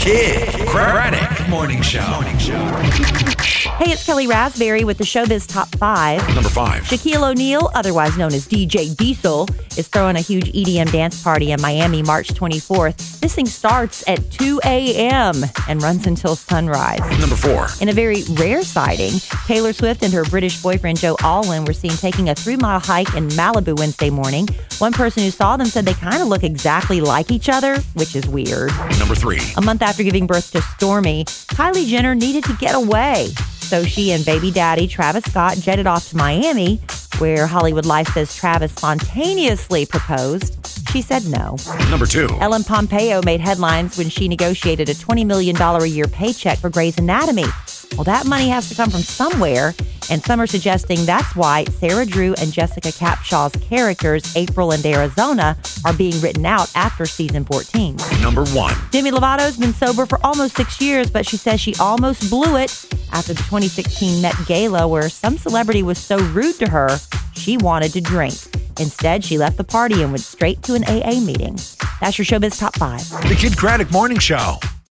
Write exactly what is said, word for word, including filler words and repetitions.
Kid Craddock Morning Show. Morning Show. Hey, it's Kelly Raspberry with the Showbiz Top five. Number five. Shaquille O'Neal, otherwise known as D J Diesel, is throwing a huge E D M dance party in Miami March twenty-fourth. This thing starts at two a.m. and runs until sunrise. Number four. In a very rare sighting, Taylor Swift and her British boyfriend Joe Alwyn were seen taking a three-mile hike in Malibu Wednesday morning. One person who saw them said they kind of look exactly like each other, which is weird. Number three. A month after giving birth to Stormy, Kylie Jenner needed to get away. So she and baby daddy Travis Scott jetted off to Miami, where Hollywood Life says Travis spontaneously proposed. She said no. Number two. Ellen Pompeo made headlines when she negotiated a twenty million dollars a year paycheck for Grey's Anatomy. Well, that money has to come from somewhere, and some are suggesting that's why Sarah Drew and Jessica Capshaw's characters, April and Arizona, are being written out after season fourteen. Number one. Demi Lovato's been sober for almost six years, but she says she almost blew it after the twenty sixteen Met Gala, where some celebrity was so rude to her, she wanted to drink. Instead, she left the party and went straight to an A A meeting. That's your Showbiz Top five. The Kid Craddock Morning Show.